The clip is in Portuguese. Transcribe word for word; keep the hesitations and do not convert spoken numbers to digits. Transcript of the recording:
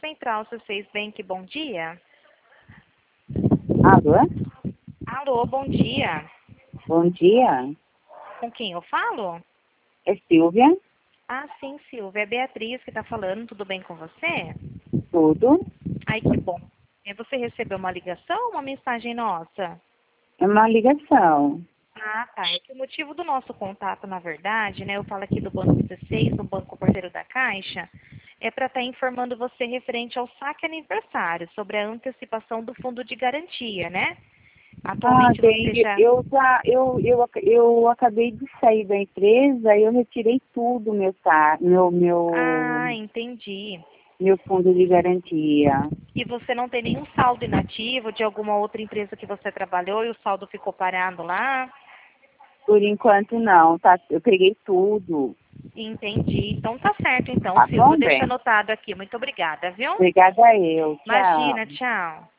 Central C seis Bank, bom dia. Alô? Alô, bom dia. Bom dia. Com quem eu falo? É Silvia? Ah, sim, Silvia. É Beatriz que está falando. Tudo bem com você? Tudo? Ai, que bom. É, Você recebeu uma ligação ou uma mensagem nossa? É uma ligação. Ah, tá. É que o motivo do nosso contato, na verdade, né? Eu falo aqui do Banco C seis, do Banco Parceiro da Caixa, é para estar informando você referente ao saque aniversário, sobre a antecipação do fundo de garantia, né? Ah, Atualmente você entendi. já... Eu já, eu, eu, eu acabei de sair da empresa, eu retirei tudo, meu, sa- meu, meu, Ah, entendi. meu fundo de garantia. E você não tem nenhum saldo inativo de alguma outra empresa que você trabalhou e o saldo ficou parado lá? Por enquanto não, tá? Eu peguei tudo. Entendi. Então tá certo então, Tá Silvia. bom, Deixa bem? anotado aqui. Muito obrigada, viu? Obrigada a eu. Tchau. Imagina, tchau.